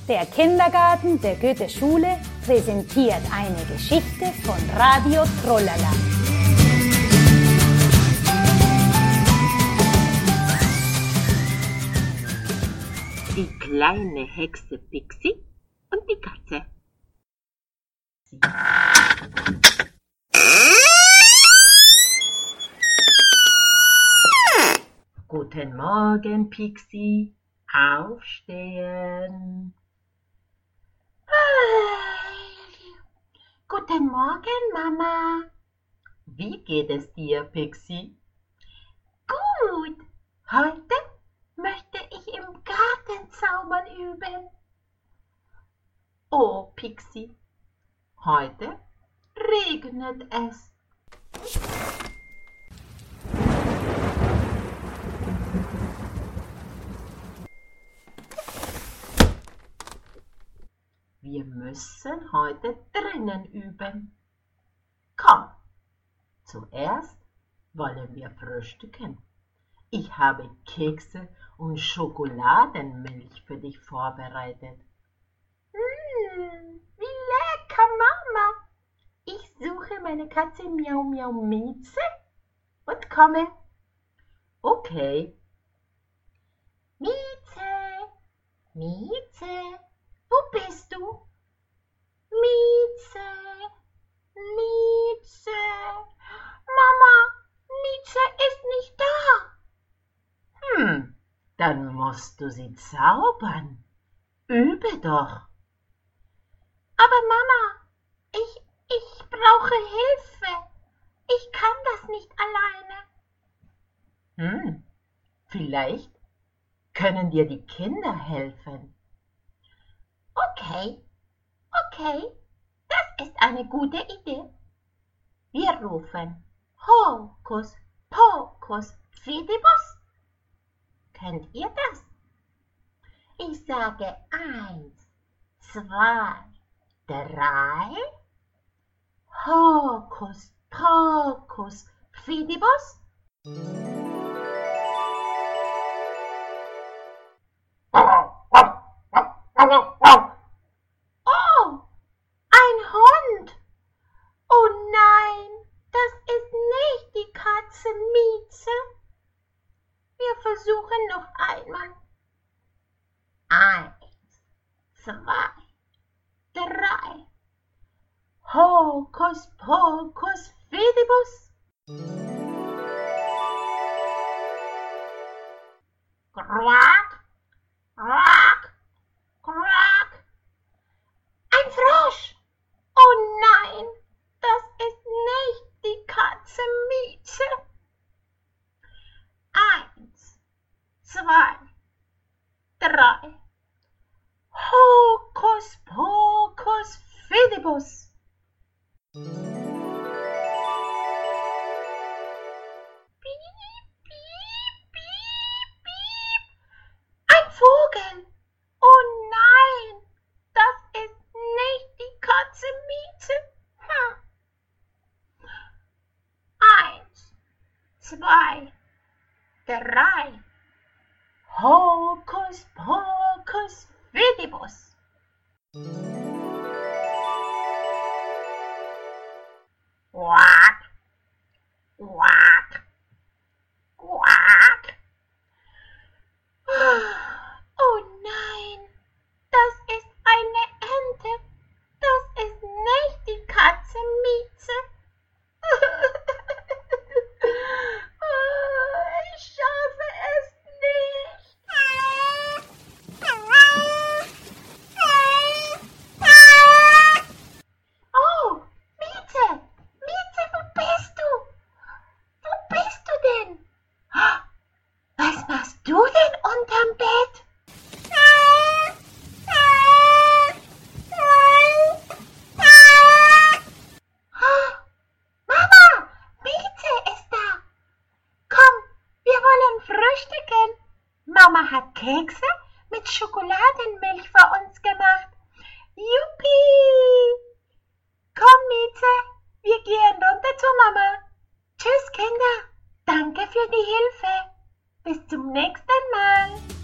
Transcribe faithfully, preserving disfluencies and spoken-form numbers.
Der Kindergarten der Goethe-Schule präsentiert eine Geschichte von Radio Trollala. Die kleine Hexe Pixie und die Katze. Guten Morgen, Pixie. Aufstehen. Guten Morgen, Mama. Wie geht es dir, Pixie? Gut. Heute möchte ich im Garten zaubern üben. Oh, Pixie, heute regnet es. Wir müssen heute drinnen üben. Komm, zuerst wollen wir frühstücken. Ich habe Kekse und Schokoladenmilch für dich vorbereitet. Mmh, wie lecker, Mama. Ich suche meine Katze Miau Miau Mieze und komme. Okay. Mieze, Mieze, wo bist du? Mieze, Mieze. Mama, Mieze ist nicht da. Hm, dann musst du sie zaubern. Übe doch. Aber Mama, ich, ich brauche Hilfe. Ich kann das nicht alleine. Hm, vielleicht können dir die Kinder helfen. Okay, okay, das ist eine gute Idee. Wir rufen Hokus Pokus Fidibus. Kennt ihr das? Ich sage eins, zwei, drei. Hokus Pokus Fidibus. Oh, ein Hund. Oh nein, das ist nicht die Katze Mieze. Wir versuchen noch einmal. Eins, zwei, drei. Hokus Pokus Fidibus. Quack, quack, quack. Ein Frosch. Oh nein, das ist nicht die Katze Mieze. Eins, zwei, drei. Hokus Pokus Fidibus. Piep, piep, piep, piep. Ein Vogel. Oh nein, das ist nicht die Katze Mieze. Hm. Eins, zwei, drei. Hokus Pokus Fidibus. Quack, quack, quack. Oh nein, das ist eine Ente. Das ist nicht die Katze Mieze. Ich schaffe es nicht. Oh, Mieze, Mieze, wo bist du? Wo bist du denn? Was machst du denn unterm Bett? Mama, Mieze ist da. Komm, wir wollen frühstücken. Mama hat Kekse mit Schokoladenmilch für uns gemacht. Juppie! Komm, Mieze, wir gehen runter zu Mama. Tschüss, Kinder. Danke für die Hilfe. Bis zum nächsten Mal.